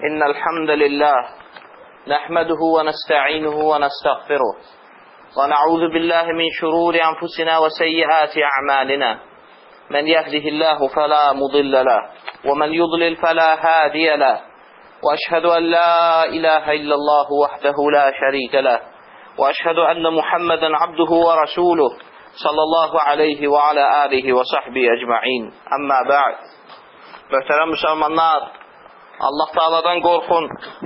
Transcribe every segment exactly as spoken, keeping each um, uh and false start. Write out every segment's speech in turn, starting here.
إن الحمد لله نحمده ونستعينه ونستغفره ونعوذ بالله من شرور أنفسنا وسيئات أعمالنا من يهده الله فلا مضل له ومن يضلل فلا هادي له وأشهد أن لا إله إلا الله وحده لا شريك له وأشهد أن محمدا عبده ورسوله صلى الله عليه وعلى آله وصحبه أجمعين أما بعد Möhtərəm müsəlmanlar, Allah Taala'dan qorxun.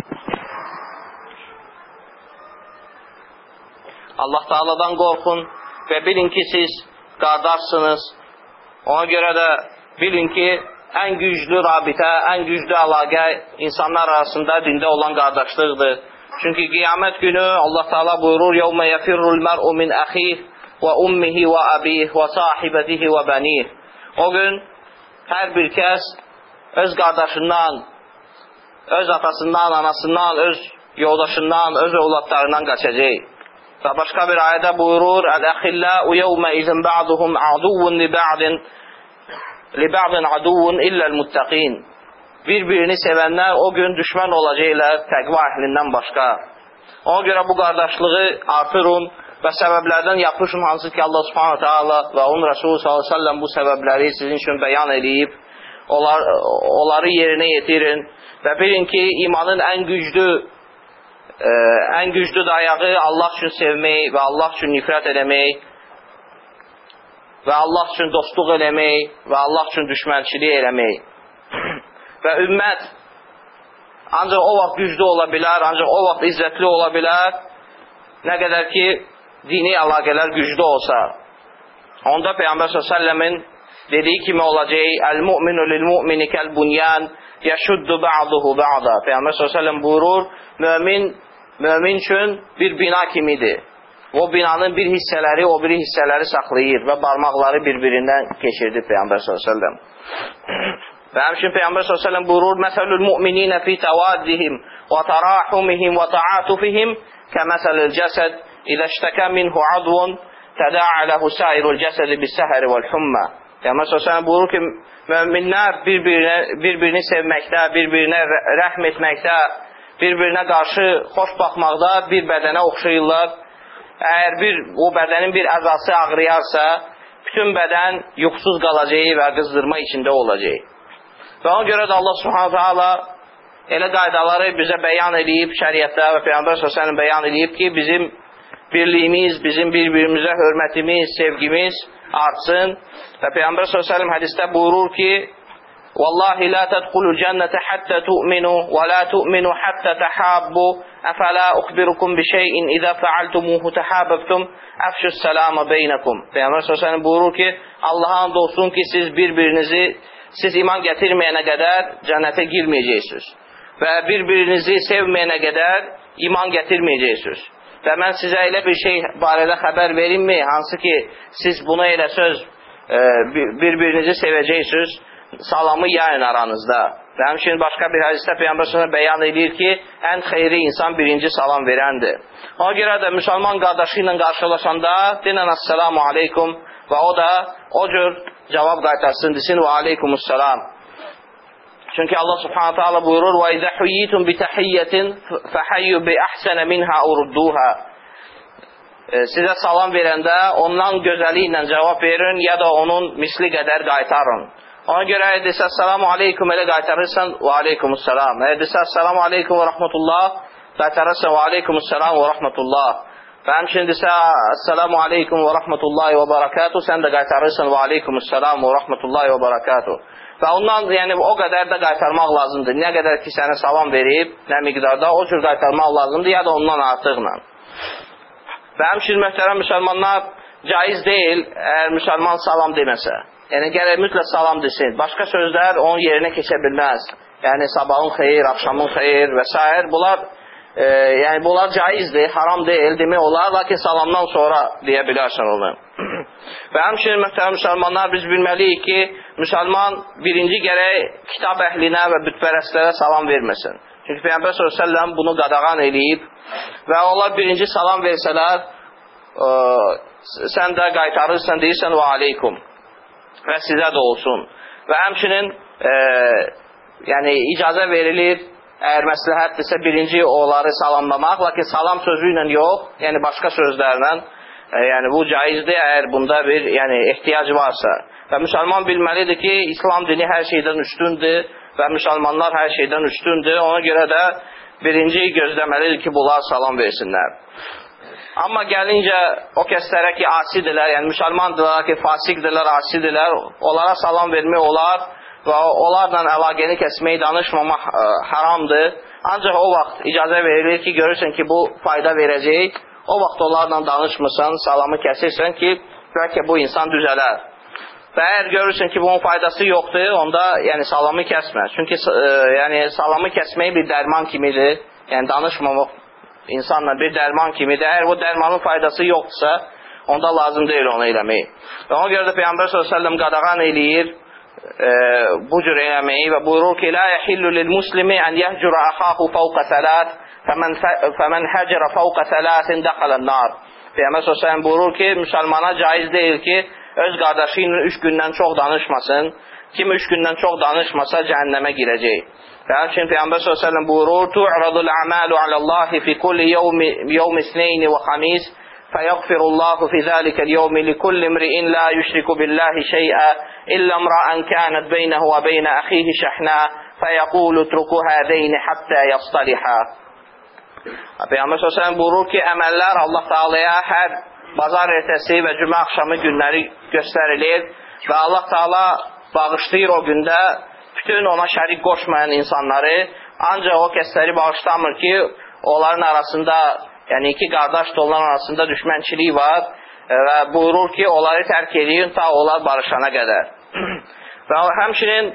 Allah Taala'dan qorxun və bilin ki, siz qardaşsınız. Ona görə də bilin ki, ən güclü rabitə, ən güclü əlaqə insanlar arasında dində olan qardaşlıqdır. Çünki qiyamət günü Allah Taala buyurur: "Yevme yefirrul mer'u min axihi və ummihi və abihi və sahibatihi və banihi." O gün hər bir kəs öz qardaşından, öz atasından, anasından, öz yoldaşından, öz övladlarından qaçacaq. Və başqa bir ayədə buyurur: "Əl-əxilləu yevmə izin ba'duhum aduvun li ba'din li ba'din aduvun illəl-muttaqin." Bir-birini sevənlər o gün düşmən olacaqlar təqva əhlindən başqa. Ona görə bu qardaşlığı artırın və səbəblərdən yapışın, hansı ki Allah Subhanahu taala və onun Rəsulü sallallahu əleyhi və səlləm bu səbəbləri sizin üçün bəyan edib. Onlar, onları yerinə yetirin və bilin ki, imanın ən güclü e, ən güclü dayağı Allah üçün sevmək və Allah üçün nifrət eləmək və Allah üçün dostluq eləmək və Allah üçün düşmənçilik eləmək. Və ümmət ancaq o vaxt güclü ola bilər, ancaq o vaxt izzətli ola bilər, nə qədər ki, dini əlaqələr güclü olsa. Onda Peyğəmbər sallallahu əleyhi və səlləmin dediyi kimi olacaq: "Əl-mu'minu lil-mu'mini kəl-bunyan yəşuddu ba'duhu ba'da." Peyğəmbər sallallahu əleyhi və səlləm buyurur, mömin mömin üçün bir bina kimidir. O binanın bir hissələri o biri hissələri saxlayır və barmaqları bir-birindən keçirdir Peyğəmbər sallallahu əleyhi və səlləm. Və həmçinin Peyğəmbər sallallahu əleyhi və səlləm buyurur: "Məsəlul mu'minina fi tawaddihim və tarahumihim və ta'atufihim kəməsəlil cəsəd izə iştəkə minhu advun təda'a lehu sairul cəsədi bis-səhəri vəl-humma." Peyğəmbər sallallahu əleyhi və səlləm buyurur ki, möminlər bir-birini, bir-birini sevməkdə, bir-birinə rəhm etməkdə, bir-birinə qarşı xoş baxmaqda bir bədənə oxşayırlar. Əgər bir, o bədənin bir əzası ağrıyarsa, bütün bədən yuxusuz qalacaq və qızdırma içində olacaq. Və ona görə də Allah Subhanahu taala elə qaydaları bizə bəyan edib, şəriətdə və Peyğəmbər sallallahu əleyhi və səlləm bəyan edib ki, bizim birliyimiz, bizim bir-birimizə hörmətimiz, sevgimiz artsın. Və Peyğəmbər sallallahu əleyhi və səlləm hədisdə buyurur ki: "Vallahi la tadkhulul cennete hatta tu'minu və la tu'minu hatta tahabbu. Afala ukhbirukum bi şey'in iza fa'altumuhu tahabbtum afshus salama beynakum." Peyğəmbər sallallahu əleyhi və səlləm buyurur ki, Allah'a and olsun ki, siz bir-birinizi siz iman gətirməyənə qədər cənnətə girməyəcəksiniz və bir-birinizi sevməyənə qədər iman gətirməyəcəksiniz. Və mən sizə elə bir şey barədə xəbər verimmi, hansı ki, siz buna elə söz e, bir-birinizi sevəcəksiniz, salamı yayın aranızda. Və həmçinin başqa bir hədisdə Peyğəmbər sallallahu əleyhi və səlləm bəyan edir ki, ən xeyri insan birinci salam verəndir. Ona görə də müsəlman qardaşı ilə qarşılaşanda denən "Assalamu aleykum" və o da o cür cavab qaytarsın, desin "Və aleykumussalam." Çünki Allah Subhanahu taala buyurur: "Və izə huyyitum bi tahiyyatin fahayyu bi ahsana minha urduha." Sizə salam verəndə ondan gözəli ilə cavab verin ya da onun misli qədər qaytarın. Ona görə eğer desə "Assalamu aleykum" elə qaytarırsan "Və aleykumussalam." Eğer desə "Assalamu aleykum və rahmetullah" qaytarırsan "Və aleykumussalam və rahmetullah." Və həmçinin desə "Assalamu aleykum və rahmetullahi və barakatuh" sən də qaytarırsan "Və aleykumussalam və rahmetullahi və barakatuh." Və ondan yəni o qədər də qaytarmaq lazımdır. Nə qədər ki sənə salam verib, nə miqdarda o cür qaytarmaq lazımdır ya da ondan artıqla. Və həmçinin möhtərəm müsəlmanlar, caiz deyil əgər müsəlman salam deməsə. Yəni gərək mütləq salam desin. Başqa sözlər onun yerinə keçə bilməz. Yəni sabahın xeyir, axşamın xeyir və s. Bunlar e, yəni bunlar caizdir, haram deyil demək olar, lakin salamdan sonra deyə bilərsən onu. Və həmçinin möhtərəm müsəlmanlar, biz bilməliyik ki, müsəlman birinci gərək kitab əhlinə və bütpərəstlərə salam verməsin. Çünki Peyğəmbər sallallahu əleyhi və səlləm bunu qadağan eləyib və onlar birinci salam versələr, ə, sən də qaytarırsan, deyirsən "Və aleykum" və sizə də olsun. Və həmçinin e, yəni icazə verilir əgər məsləhətdirsə birinci onları salamlamaq, lakin salam sözü ilə yox, yəni başqa sözlərlə, yəni bu caizdir, əgər bunda bir yəni, ehtiyac varsa. Və müsəlman bilməlidir ki, İslam dini hər şeydən üstündür və müsəlmanlar hər şeydən üstündür. Ona görə də birinci gözləməlidir ki, bunlar salam versinlər. Amma gəlincə o kəslərə ki, asidirlər, yəni müsəlmandırlar ki, fasikdirlər, asidirlər, onlara salam vermək olar və onlarla əlaqəni kəsmək, danışmamaq ə, haramdır. Ancaq o vaxt icazə verilir ki, görürsən ki, bu fayda verəcək, o vaxt onlarla danışmırsan, salamı kəsirsən ki, bəlkə bu insan düzələr. Və əgər görürsən ki, bunun faydası yoxdur, onda yəni, salamı kəsmə. Çünki ə, yəni, salamı kəsmək bir dərman kimidir, yəni danışmamaq insanla bir dərman kimidir. Əgər bu dərmanın faydası yoxdursa, onda lazım deyil onu eləmək. Və ona görə də Peyğəmbər sallallahu əleyhi və səlləm qadağan eləyir e, bu cür eləməyi və buyurur ki, la yəhillu lil muslimi an yahjura axahu fawqa salat, faman hajara fawqa salatin dakhala an-nar. Peyğəmbər sallallahu əleyhi və səlləm buyurur ki, müsəlmana caiz deyil ki, öz qardaşı ilə üç gündən çox danışmasın. Kim üç gündən çox danışmasa cəhənnəmə girəcək. Və həmçinin Peyğəmbər sallallahu əleyhi və səlləm buyurur: "Tu'radul a'malu 'alallahi fi kulli yawmi yawm ithnayn wa khamis, fayaghfirullahu fi zalika al-yawmi likulli imri'in la yushriku billahi shay'an illa imra'an kanat baynahu wa bayna akhihi shahna, fayaqulu utruku hadayn hatta yastaliha." Peyğəmbər sallallahu əleyhi və səlləm buyurur ki, əməllər Allah Taala'ya hər bazar ertəsi və cümə axşamı günləri göstərilir və Allah Taala bağışlayır o gündə bütün ona şərik qoşmayan insanları, ancaq o kəsləri bağışlamır ki, onların arasında, yəni iki qardaş da onların arasında düşmənçilik var və buyurur ki, onları tərk edin ta onlar barışana qədər. Və həmçinin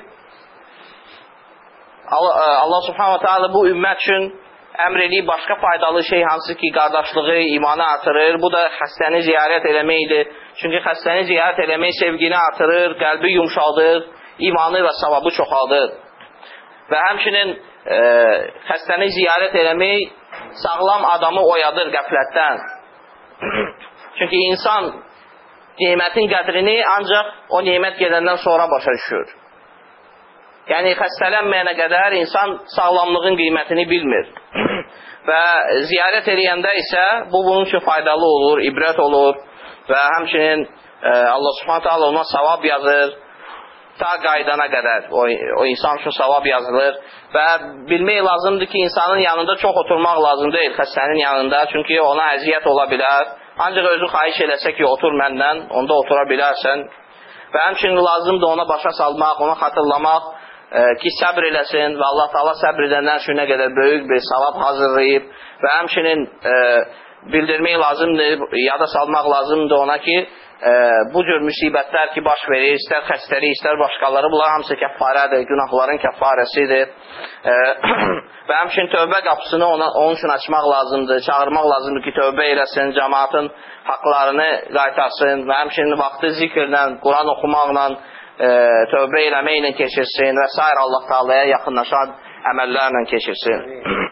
Allah Subhanahu wa Ta'ala bu ümmət üçün əmr eləyib başqa faydalı şey hansı ki, qardaşlığı, imanı artırır. Bu da xəstəni ziyarət eləməkdir. Çünki xəstəni ziyarət eləmək sevgini artırır, qəlbi yumşaldır, imanı və savabı çoxaldır. Və həmçinin e, xəstəni ziyarət eləmək sağlam adamı oyadır qəflətdən. Çünki insan nemətin qədrini ancaq o nemət gedəndən sonra başa düşür. Yəni xəstələnməyənə qədər insan sağlamlığın qiymətini bilmir. Və ziyarət eləyəndə isə bu bunun üçün faydalı olur, ibrət olur və həmçinin e, Allah Subhanahu Taala ona savab yazır. Ta qaydana qədər o, o insan üçün savab yazılır və bilmək lazımdır ki, insanın yanında çox oturmaq lazım deyil, xəstənin yanında, çünki ona əziyyət ola bilər. Ancaq özü xahiş eləsə ki, otur məndən, onda otura bilərsən. Və həmçinin lazımdır ona başa salmaq, ona xatırlamaq e, ki, səbr eləsin və Allah Taala səbr edəndən üçün nə qədər böyük bir savab hazırlayıb və həmçinin e, bildirmək lazımdır, yada salmaq lazımdır ona ki, e, bu cür müsibətlər ki baş verir, istər xəstəlik, istər başqaları, bunlar hamısı kəffarədir, günahların kəffarəsidir. E, və həmçinin tövbə qapısını ona, onun üçün açmaq lazımdır, çağırmaq lazımdır ki, tövbə eləsin, cəmaatın haqlarını qaytarsın və həmçinin vaxtı zikirlə, Quran oxumaqla, e, tövbə eləməklə keçirsin və s. Allah Taala'ya yaxınlaşan əməllərlə keçirsin.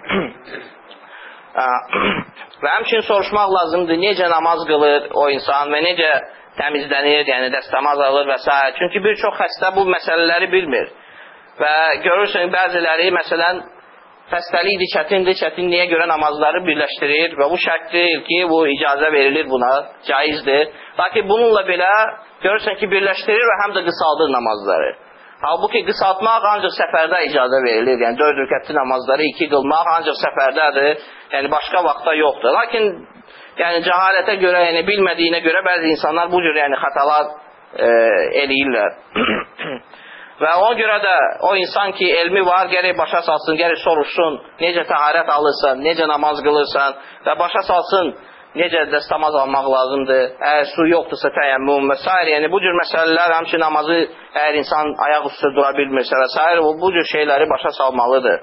Və həmçinin soruşmaq lazımdır, necə namaz qılır o insan və necə təmizlənir, yəni dəstəmaz alır və s. Çünki bir çox xəstə bu məsələləri bilmir. Və görürsən, bəziləri, məsələn, xəstəlikdir, çətindir, çətinliyə görə namazları birləşdirir və bu şərt deyil ki, bu icazə verilir buna, caizdir. Lakin bununla belə görürsən ki, birləşdirir və həm də qısaldır namazları. Halbuki qısaltmaq ancaq səfərdə icazə verilir. Yəni dörd rükətli namazları iki qılmaq ancaq səfərdədir. Yəni başqa vaxtda yoxdur. Lakin yəni cəhalətə görə, yəni bilmədiyinə görə bəzi insanlar bu cür yəni xətalar e, eləyirlər. Və ona görə də o insan ki, elmi var, gərək başa salsın, gərək soruşsun, necə təharət alırsan, necə namaz qılırsan və başa salsın, necə dəstəmaz almaq lazımdır, əgər su yoxdursa təyəmmüm və s. Yəni bu cür məsələlər, həmçinin namazı əgər insan ayaq üstə dura bilmirsə və s. bu cür şeyləri başa salmalıdır.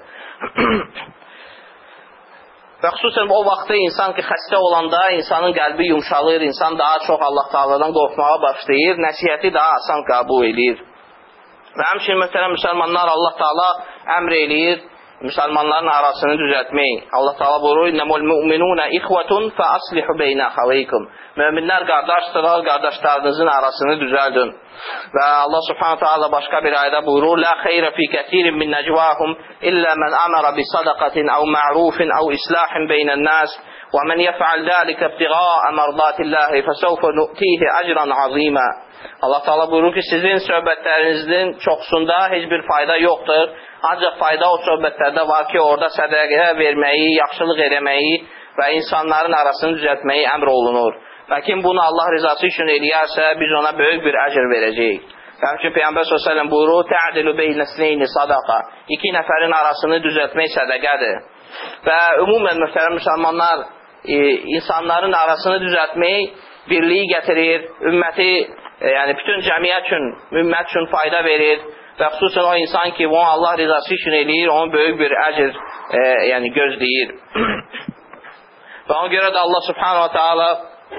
Və xüsusən o vaxtda insan ki, xəstə olanda insanın qəlbi yumşalır, insan daha çox Allah Taala'dan qorxmağa başlayır, nəsihəti daha asan qəbul edir. Və həmçinin məsələn müsəlmanlar Allah Taala əmr eləyir müsəlmanların arasını düzəltmək. Allah Taala buyurur: "İnnemul mu'minuna ihwatun fa aslihu beyna xavaykum." Möminlər qardaşdırlar, qardaşlarınızın arasını düzəldin. Və Allah Subhanahu taala başqa bir ayədə buyurur: "La xeyra fi katirin min najwahum illa men amara bi sadaqatin aw ma'rufin aw islahin beynen nas və men yef'al zalika ibtigha'a mardatillahi fasawfa nu'tihi ecran azima." Allah Taala buyurur ki, sizin söhbətlərinizin çoxsunda heç bir fayda yoxdur. Ancaq fayda o söhbətlərdə var ki, orada sədəqə verməyi, yaxşılıq eləməyi və insanların arasını düzəltməyi əmr olunur. Və kim bunu Allah rızası üçün eləyərsə, biz ona böyük bir əcr verəcəyik. Həmçinin Peyğəmbər sallallahu əleyhi və səlləm buyurur: "Ta'dilu beynəsneyni sadaqa." İki nəfərin arasını düzəltmək sədəqədir. Və ümumən mühtərəm müsəlmanlar, e, insanların arasını düzəltmək birliyi gətirir, ümməti, e, yəni bütün cəmiyyət üçün, ümmət üçün fayda verir. Və xüsusən o insan ki, onu Allah rızası üçün eləyir, onun böyük bir əcr e, yəni gözləyir. Və ona görə də Allah Subhanahu taala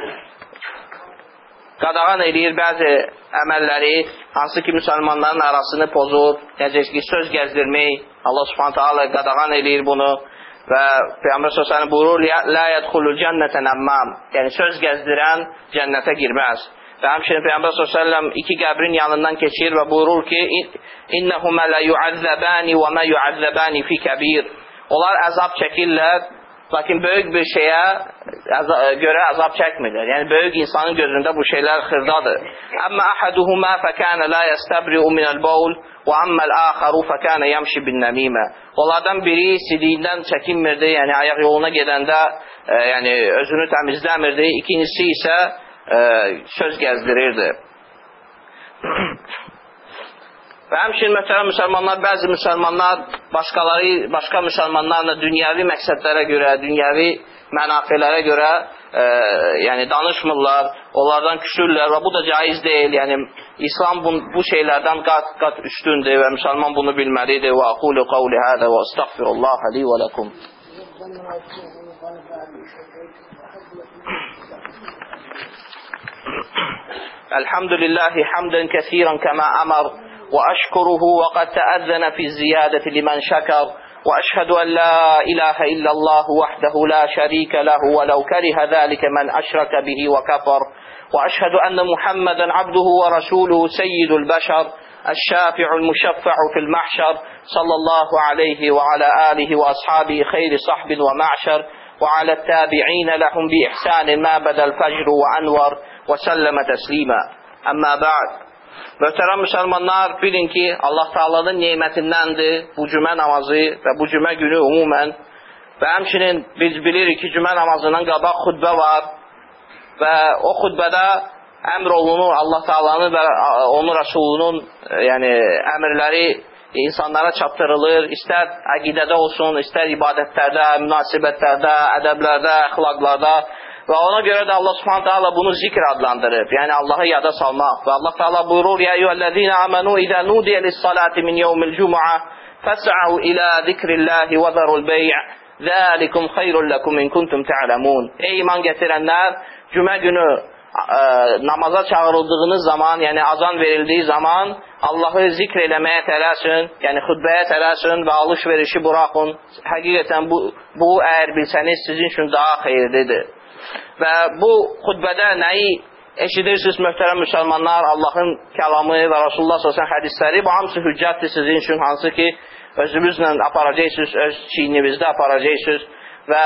qadağan eləyir bəzi əməlləri, hansı ki, müsəlmanların arasını pozur, necə ki, söz gəzdirmək. Allah Subhanahu taala qadağan eləyir bunu. Və Peyğəmbər sallallahu əleyhi və səlləm buyurur: "La yədxulul cənnətə nəmmam." Yəni söz gəzdirən cənnətə girməz. Və həmçinin Peyğəmbər sallallahu əleyhi və səlləm iki qəbrin yanından keçir və buyurur ki: "İnnehuma la yu'azzabani və ma yu'azzabani fi kabir." Onlar əzab çəkirlər, lakin böyük bir şeyə görə əzab çəkmirlər. Yəni böyük insanın gözündə bu şeylər xırdadır. "Amma ahaduhuma fakana la yastabri'u minal bawl və ammal axaru fakana yamshi bin namima." Onlardan biri sidiyindən çəkinmirdi, yəni ayaq yoluna gedəndə e, yəni özünü təmizləmirdi. İkincisi isə e, söz gəzdirirdi. Və həmçinin möhtərəm müsəlmanlar, bəzi müsəlmanlar başqaları, başqa müsəlmanlarla dünyəvi məqsədlərə görə, dünyəvi mənafelərə görə e, yəni danışmırlar, onlardan küsürlər və bu da caiz deyil. Yəni İslam bu, bu şeylərdən qat qat üstündür və müsəlman bunu bilməlidir. Və aqulu qavli hada və estağfirullah li və lakum. Elhamdülillahi hamdan kəsiran kəmə əmər وأشكره وقد تأذن في الزيادة لمن شكر وأشهد أن لا إله إلا الله وحده لا شريك له ولو كره ذلك من أشرك به وكفر وأشهد أن محمدا عبده ورسوله سيد البشر الشافع المشفع في المحشر صلى الله عليه وعلى آله وأصحابه خير صحب ومعشر وعلى التابعين لهم بإحسان ما بدا الفجر وأنور وسلم تسليما أما بعد. Möhtərəm müsəlmanlar, bilin ki, Allah Taala'nın nemətindəndir bu cümə namazı və bu cümə günü umumən. Və həmçinin biz bilirik ki, cümə namazından qabaq xutbə var və o xutbədə əmr olunur Allah Taala'nın və onun Rəsulunun yəni, əmrləri insanlara çatdırılır. İstər əqidədə olsun, istər ibadətlərdə, münasibətlərdə, ədəblərdə, əxlaqlarda. Və ona görə də Allah Subhanahu taala bunu zikr adlandırıb. Yəni Allahı yada salmaq. Və Allah Taala buyurur: "Ya eyyuhellezina amanu iza nudiya lis-salati min yawmil cum'a fas'au ila zikrillahi wa zarul bay'. Zalikum khayrun lakum in kuntum ta'lamun." Ey iman gətirənlər, cümə günü ə, namaza çağırıldığınız zaman, yəni azan verildiyi zaman Allahı zikr eləməyə tələsin, yəni xutbəyə tələsin və alış-verişi buraxın. Həqiqətən bu bu əgər bilsəniz sizin üçün daha xeyirlidir. Və bu xutbədə nəyi eşidirsiniz möhtərəm müsəlmanlar? Allahın kəlamı və Rasulullah sallallahu əleyhi və səlləm hədisləri, bu hamısı hüccətdir sizin üçün, hansı ki özünüzlə aparacaqsınız, öz çiynimizdə aparacaqsınız və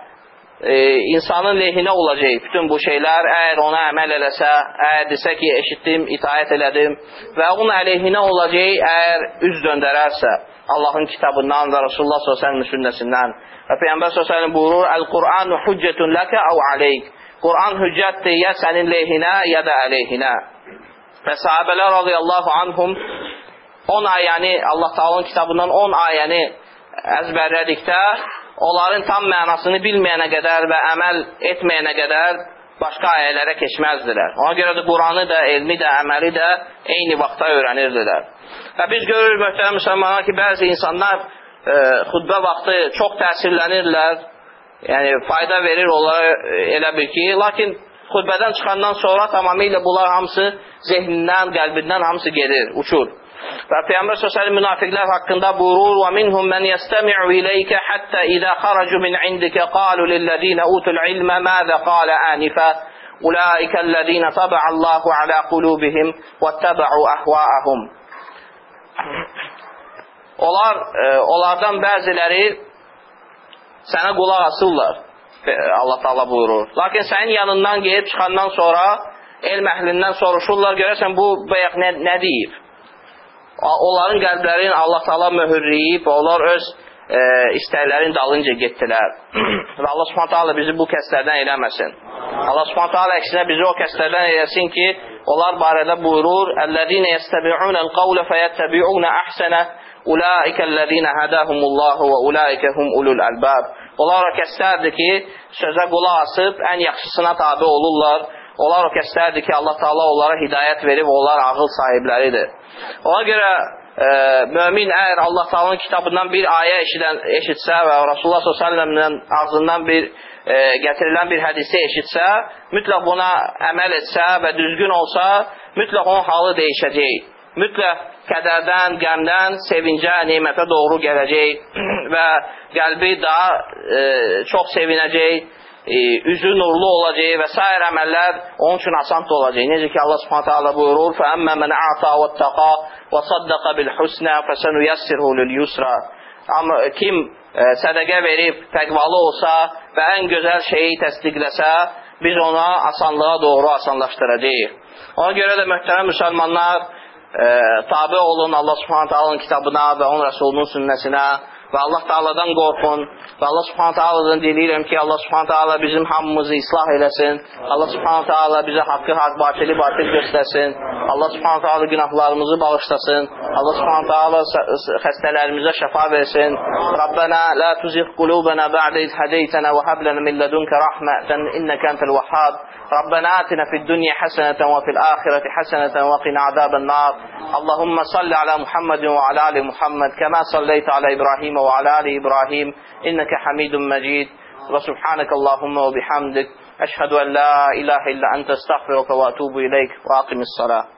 e, insanın lehinə olacaq bütün bu şeylər, əgər ona əməl eləsə, əgər desə ki eşitdim, itaət elədim və onun əleyhinə olacaq əgər üz döndərərsə Allahın kitabından və Rasulullah sallallahu əleyhi və səlləm sünnəsindən. Və Peyğəmbər sallallahu əleyhi və səlləm buyurur: "El-Qur'an hüccetun laka aw aleyk." Quran hüccətdir ya sənin lehinə ya da əleyhinə. Və sahabelər radiyallahu anhum on ayəni, Allah Taala'nın kitabından on ayəni əzbərlədikdə onların tam mənasını bilməyənə qədər və əməl etməyənə qədər başqa ayələrə keçməzdilər. Ona görə də Quranı da, elmi də, əməli də eyni vaxtda öyrənirdilər. Və biz görürük möhtərəm müsəlmanlar ki, bəzi insanlar e, xutbə vaxtı çox təsirlənirlər, yəni fayda verir onlara elə bir ki, lakin xutbədən çıxandan sonra tamamilə bunlar hamısı zehnindən, qəlbindən hamısı gedir, uçur. Və Peyğəmbər s.ə.v münafiqlər haqqında buyurur: "Və minhum men yestemi'u ileykə hatta iza xaracu min indikə qalu lillezina utul ilmə məzə qala anifa ulaikellezina taba'allahu ala qulubihim vettaba'u ahvaahum." Onlar, e, onlardan bəziləri sənə qulaq asırlar, Allah Taala buyurur. Lakin sənin yanından gəlib çıxandan sonra elm əhlindən soruşurlar, görəsən bu bayaq nə, nə deyir? Onların qəlblərini Allah Taala möhürləyib, onlar öz e, istəklərin dalınca getdilər. Və Allah Subhanahu taala bizi bu kəslərdən eləməsin. Allah Subhanahu taala əksinə bizi o kəslərdən eləsin ki, onlar barədə buyurur: "Ellezine yestabi'unel qawle feyettabi'une ahsene ulaikellezine hadahumullahu ve ulaikehum ulul albab." Onlar o kəslərdir ki, sözə qulaq asıb ən yaxşısına tabe olurlar. Onlar o kəslərdir ki, Allah Taala onlara hidayət verib, onlar ağıl sahibləridir. Ona görə e, mömin əgər Allah Taala'nın kitabından bir ayə eşidən, eşitsə və Rasulullah sallallahu əleyhi və səlləmin ağzından bir e, gətirilən bir hədisi eşitsə, mütləq buna əməl etsə və düzgün olsa, mütləq onun halı dəyişəcək. Mütləq kədərdən, qəmdən, sevincə, nemətə doğru gələcək və qəlbi daha e, çox sevinəcək, e, üzü nurlu olacaq və s. əməllər onun üçün asan olacaq. Necə ki Allah Subhanahu taala buyurur: "Fəəmmə men a'ta vettaqa və saddaqa bil husna fəsenuyassirhu lil yusra." Amma kim e, sədaqə verib təqvalı olsa və ən gözəl şeyi təsdiqləsə, biz ona asanlığa doğru asanlaşdıracağıq. Ona görə də möhtərəm müsəlmanlar, e, tabe olun Allah Subhanahu taala'nın kitabına və onun Rəsulunun sünnəsinə və Allah Taala'dan qorxun və Allah Subhanahu Taala'dan diləyirəm ki, Allah Subhanahu Taala bizim hamımızı islah eləsin. Allah Subhanahu Taala bizə haqqı haqq, batili batil göstərsin. Allah Subhanahu Taala günahlarımızı bağışlasın. Allah Subhanahu Taala xəstələrimizə şəfa versin. Rabbana la tuzigh qulubana ba'da iz hadaytana və hab lana min ladunka rahmatan innaka antal wahhab. Rabbana atina fid dunya hasanatan və fil akhirati hasanatan və qina azaban nar. Allahumma salli ala Muhammadin və ala ali Muhammad kama sallayta ala İbrahim və ala ali İbrahim innaka Hamidum Majid. Və subhanaka Allahumma və bihamdik əşhədu en la ilahe illa ente estağfiruka və atubu ileyk və aqimis salah.